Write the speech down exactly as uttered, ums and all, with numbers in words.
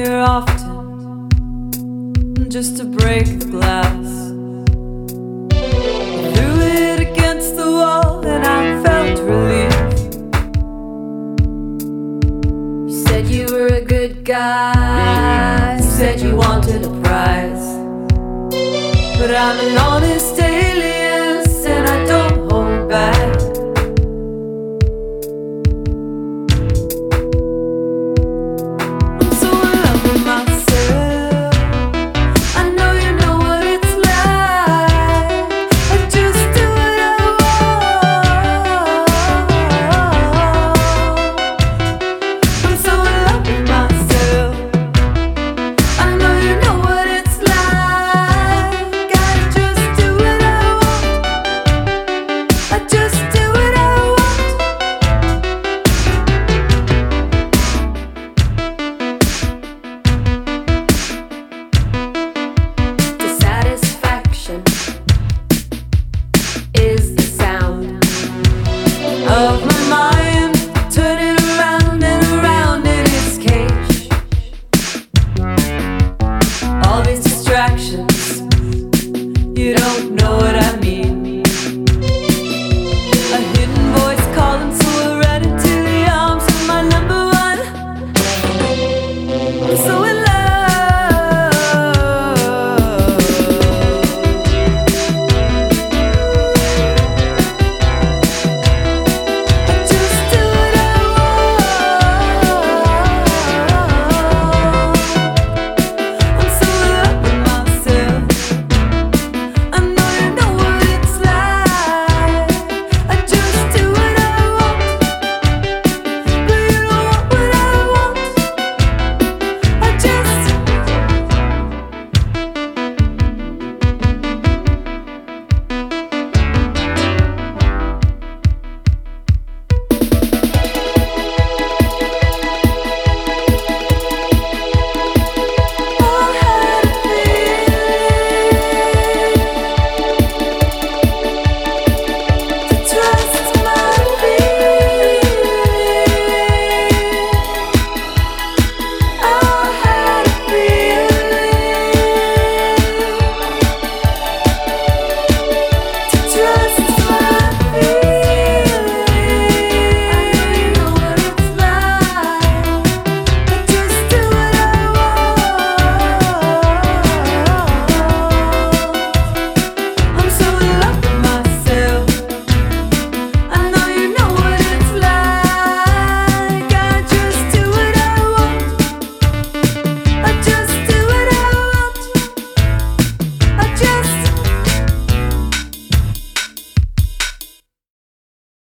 here often just to break the glass. Threw it against the wall and I felt relief. You said you were a good guy, you said you wanted a prize, but I'm an honest alias and I don't hold back. Is the sound of my mind turning around and around in its cage. All these distractions, you don't know what I